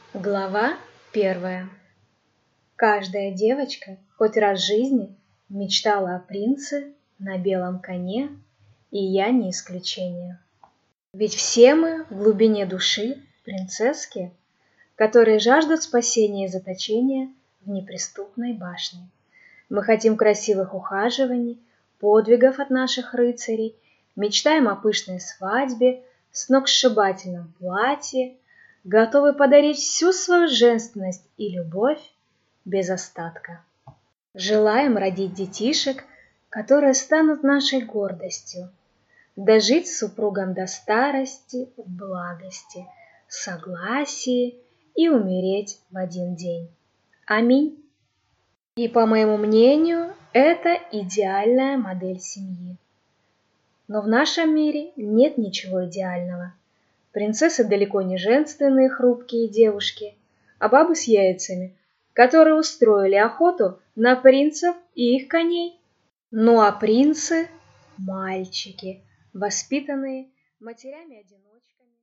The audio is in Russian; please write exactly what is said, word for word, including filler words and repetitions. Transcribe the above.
Глава первая. Каждая девочка хоть раз в жизни мечтала о принце на белом коне, и я не исключение. Ведь все мы в глубине души принцесски, которые жаждут спасения и заточения в неприступной башне. Мы хотим красивых ухаживаний, подвигов от наших рыцарей, мечтаем о пышной свадьбе, сногсшибательном платье, готовы подарить всю свою женственность и любовь без остатка. Желаем родить детишек, которые станут нашей гордостью, дожить с супругом до старости в благости, согласии и умереть в один день. Аминь. И, по моему мнению, это идеальная модель семьи. Но в нашем мире нет ничего идеального. Принцессы далеко не женственные хрупкие девушки, а бабы с яйцами, которые устроили охоту на принцев и их коней. Ну а принцы – мальчики, воспитанные матерями-одиночками.